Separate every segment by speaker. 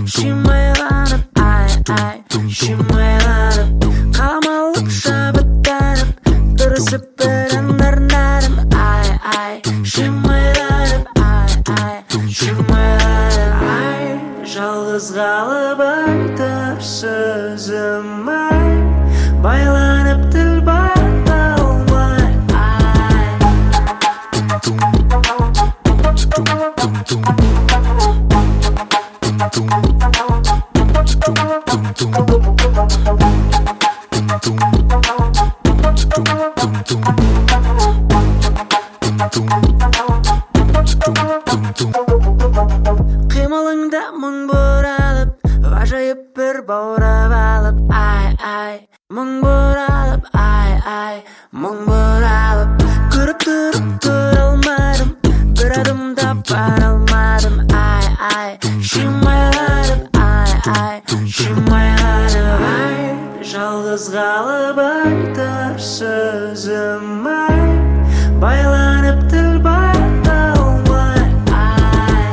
Speaker 1: Шимайланып, ай, шимайланып, қаламалық шабыттанып, тұрысып бір андарнарым, ай, шимайланып, ай, шимайланып, ай, жалғыз қалып айтар сөзім, ай, байланып тіл бата алмай, ай. Қимылыңда мұң бұралып, ғажайып бір баурап алып, ай, мұң бұралып, ай, мұң бұралып, көріп тұрып тұра алмадым, бір адымда бара алмадым, ай, шимайланып, ай, шимайланып, ай, жалғыз қалып айтар сөзім, ай, байланып тіл бата алмай, ай.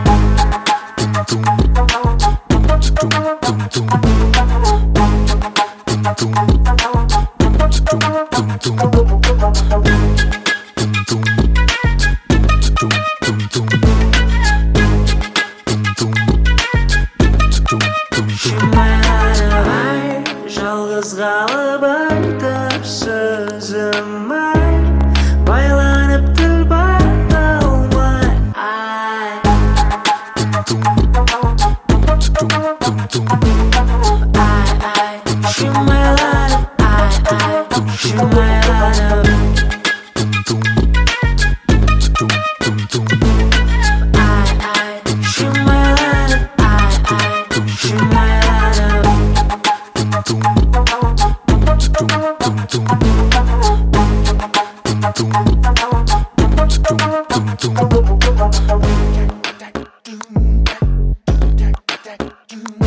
Speaker 1: Шимайланып, ай, жалғыз қалып айтар сөзім, ай, байланып тіл бата алмай, ай. Шимайланып, ай, шимайланып, шимайланып, шимайланып.